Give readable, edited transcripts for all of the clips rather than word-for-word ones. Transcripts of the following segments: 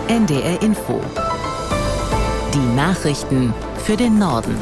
NDR Info. Die Nachrichten für den Norden.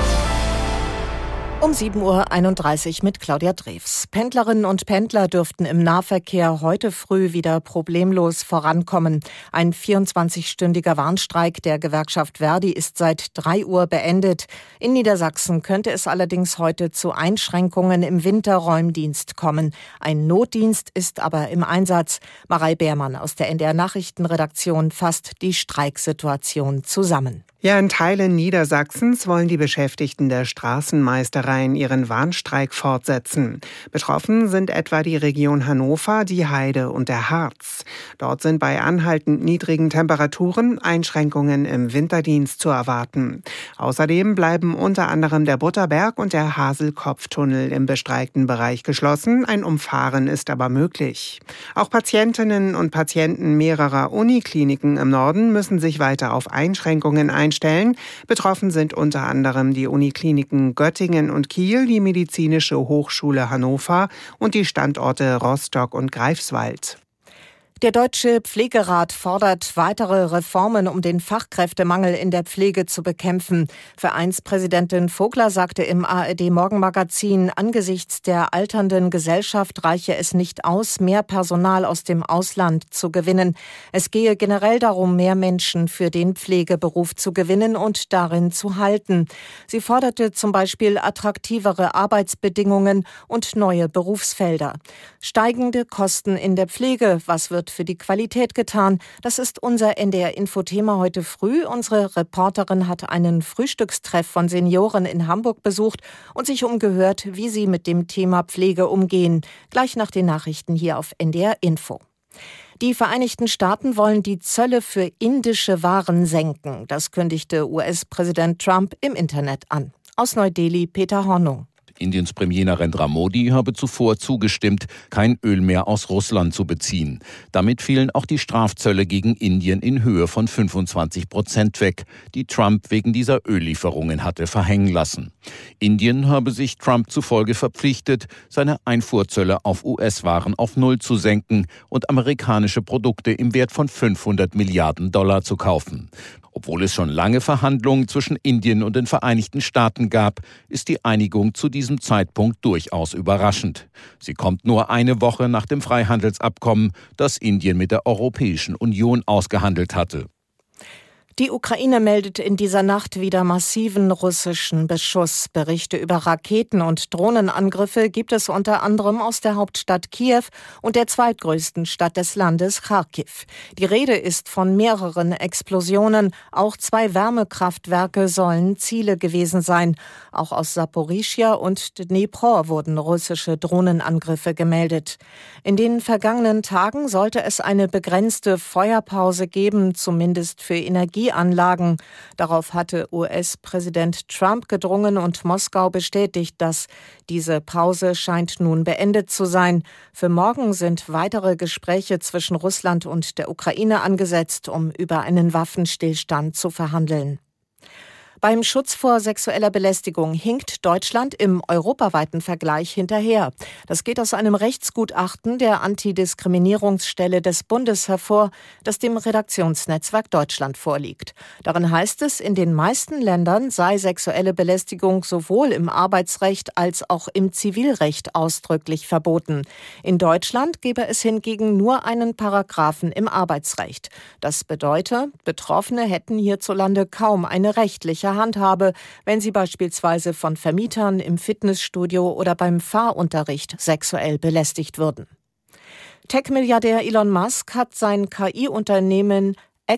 Um 7.31 Uhr mit Claudia Drews. Pendlerinnen und Pendler dürften im Nahverkehr heute früh wieder problemlos vorankommen. Ein 24-stündiger Warnstreik der Gewerkschaft Verdi ist seit 3 Uhr beendet. In Niedersachsen könnte es allerdings heute zu Einschränkungen im Winterräumdienst kommen. Ein Notdienst ist aber im Einsatz. Marei Beermann aus der NDR Nachrichtenredaktion fasst die Streiksituation zusammen. Ja, in Teilen Niedersachsens wollen die Beschäftigten der Straßenmeistereien ihren Warnstreik fortsetzen. Betroffen sind etwa die Region Hannover, die Heide und der Harz. Dort sind bei anhaltend niedrigen Temperaturen Einschränkungen im Winterdienst zu erwarten. Außerdem bleiben unter anderem der Butterberg und der Haselkopftunnel im bestreikten Bereich geschlossen. Ein Umfahren ist aber möglich. Auch Patientinnen und Patienten mehrerer Unikliniken im Norden müssen sich weiter auf Einschränkungen einstellen. Betroffen sind unter anderem die Unikliniken Göttingen und Kiel, die Medizinische Hochschule Hannover und die Standorte Rostock und Greifswald. Der Deutsche Pflegerat fordert weitere Reformen, um den Fachkräftemangel in der Pflege zu bekämpfen. Vereinspräsidentin Vogler sagte im ARD-Morgenmagazin, angesichts der alternden Gesellschaft reiche es nicht aus, mehr Personal aus dem Ausland zu gewinnen. Es gehe generell darum, mehr Menschen für den Pflegeberuf zu gewinnen und darin zu halten. Sie forderte zum Beispiel attraktivere Arbeitsbedingungen und neue Berufsfelder. Steigende Kosten in der Pflege, was wird für die Qualität getan? Das ist unser NDR-Info-Thema heute früh. Unsere Reporterin hat einen Frühstückstreff von Senioren in Hamburg besucht und sich umgehört, wie sie mit dem Thema Pflege umgehen. Gleich nach den Nachrichten hier auf NDR Info. Die Vereinigten Staaten wollen die Zölle für indische Waren senken. Das kündigte US-Präsident Trump im Internet an. Aus Neu-Delhi Peter Hornung. Indiens Premier Narendra Modi habe zuvor zugestimmt, kein Öl mehr aus Russland zu beziehen. Damit fielen auch die Strafzölle gegen Indien in Höhe von 25% weg, die Trump wegen dieser Öllieferungen hatte verhängen lassen. Indien habe sich Trump zufolge verpflichtet, seine Einfuhrzölle auf US-Waren auf Null zu senken und amerikanische Produkte im Wert von $500 Milliarden zu kaufen. Obwohl es schon lange Verhandlungen zwischen Indien und den Vereinigten Staaten gab, ist die Einigung zu diesem Zeitpunkt durchaus überraschend. Sie kommt nur eine Woche nach dem Freihandelsabkommen, das Indien mit der Europäischen Union ausgehandelt hatte. Die Ukraine meldet in dieser Nacht wieder massiven russischen Beschuss. Berichte über Raketen- und Drohnenangriffe gibt es unter anderem aus der Hauptstadt Kiew und der zweitgrößten Stadt des Landes, Charkiw. Die Rede ist von mehreren Explosionen. Auch 2 Wärmekraftwerke sollen Ziele gewesen sein. Auch aus Saporischschja und Dnipro wurden russische Drohnenangriffe gemeldet. In den vergangenen Tagen sollte es eine begrenzte Feuerpause geben, zumindest für Energieanlagen. Darauf hatte US-Präsident Trump gedrungen und Moskau bestätigt, dass diese Pause scheint nun beendet zu sein. Für morgen sind weitere Gespräche zwischen Russland und der Ukraine angesetzt, um über einen Waffenstillstand zu verhandeln. Beim Schutz vor sexueller Belästigung hinkt Deutschland im europaweiten Vergleich hinterher. Das geht aus einem Rechtsgutachten der Antidiskriminierungsstelle des Bundes hervor, das dem Redaktionsnetzwerk Deutschland vorliegt. Darin heißt es, in den meisten Ländern sei sexuelle Belästigung sowohl im Arbeitsrecht als auch im Zivilrecht ausdrücklich verboten. In Deutschland gebe es hingegen nur einen Paragraphen im Arbeitsrecht. Das bedeutet, Betroffene hätten hierzulande kaum eine rechtliche Handhabe, wenn sie beispielsweise von Vermietern im Fitnessstudio oder beim Fahrunterricht sexuell belästigt würden. Tech-Milliardär Elon Musk hat sein KI-Unternehmen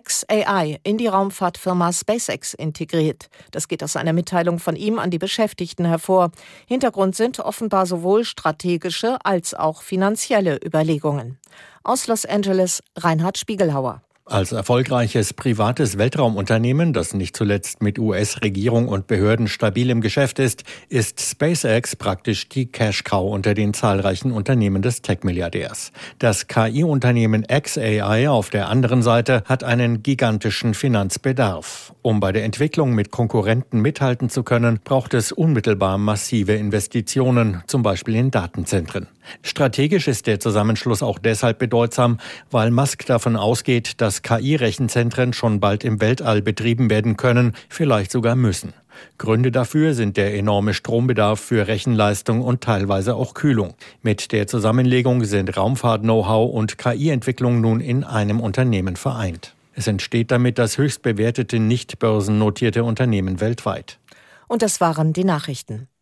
xAI in die Raumfahrtfirma SpaceX integriert. Das geht aus einer Mitteilung von ihm an die Beschäftigten hervor. Hintergrund sind offenbar sowohl strategische als auch finanzielle Überlegungen. Aus Los Angeles Reinhard Spiegelhauer. Als erfolgreiches privates Weltraumunternehmen, das nicht zuletzt mit US-Regierung und Behörden stabil im Geschäft ist SpaceX praktisch die Cash-Cow unter den zahlreichen Unternehmen des Tech-Milliardärs. Das KI-Unternehmen xAI auf der anderen Seite hat einen gigantischen Finanzbedarf. Um bei der Entwicklung mit Konkurrenten mithalten zu können, braucht es unmittelbar massive Investitionen, zum Beispiel in Datenzentren. Strategisch ist der Zusammenschluss auch deshalb bedeutsam, weil Musk davon ausgeht, dass dass KI-Rechenzentren schon bald im Weltall betrieben werden können, vielleicht sogar müssen. Gründe dafür sind der enorme Strombedarf für Rechenleistung und teilweise auch Kühlung. Mit der Zusammenlegung sind Raumfahrt-Know-how und KI-Entwicklung nun in einem Unternehmen vereint. Es entsteht damit das höchst bewertete, nicht börsennotierte Unternehmen weltweit. Und das waren die Nachrichten.